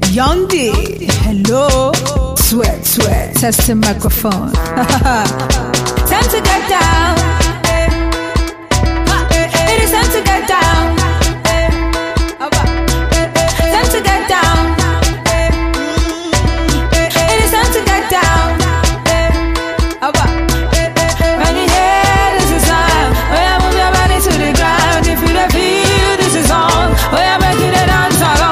Young D, hello. Sweat, testing microphone. Time to get down. It is time to get down. Time to get down. It is time to get down. When you hear this is on, oh yeah, move your body to the ground. If you don't feel this is on, oh yeah, make it a dance along.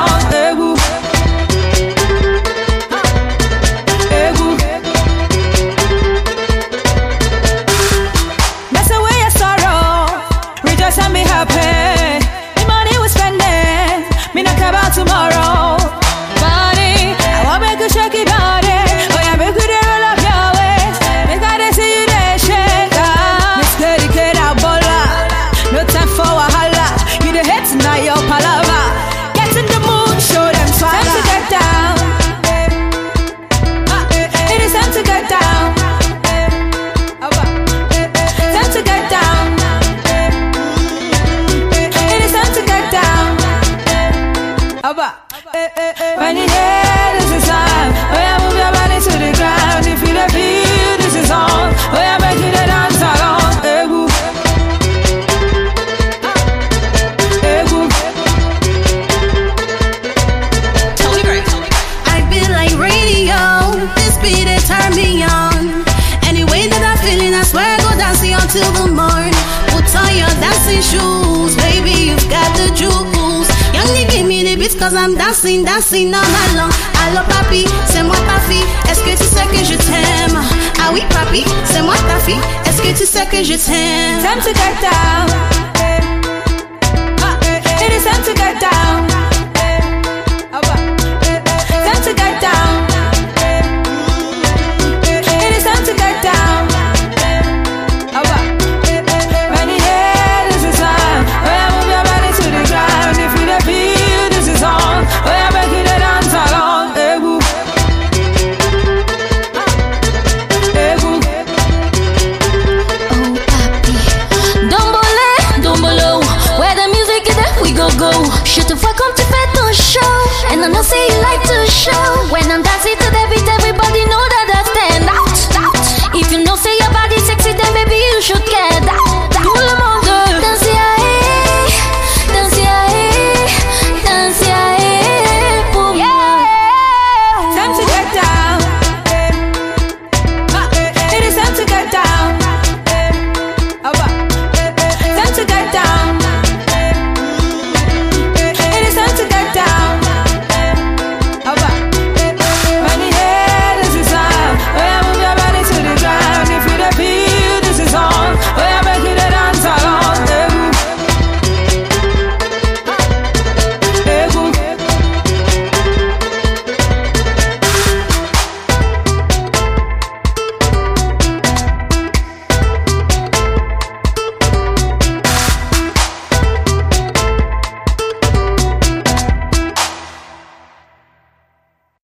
And be happy. The money we spending, me not care about tomorrow. Body, I want make you shake it body. Oh yeah, make you roll up your waist. Make I see you there shake. Miss Dedicate our baller. No time for wahala. You the hits now your palava. Get in the mood, show them swagger. Time to get down. It is time to get down. Time to get down. When you hear this is on, oh yeah, move your body to the ground. If you don't feel this is on, oh yeah, make it a dance along. I feel like radio, this beat it turn me on. Anyway that I'm feeling, I swear I go dancing until the morning. Put on your dancing shoes, baby, you've got the juice. Young, give me the beats cause I'm dancing all night long. Allo papi, c'est moi ta fille. Est-ce que tu sais que je t'aime? Ah oui papi, c'est moi ta fille. Est-ce que tu sais que je t'aime? Time to get down. It is time to get down. Time to get down. It is time to get down. When you hear this is on, oh yeah, move your body to the ground. If you don't feel this is on, oh yeah, make it a dance along. Oh papi, dombolo, where the music is there we go. Je te vois comme tu fais ton show, and I know say you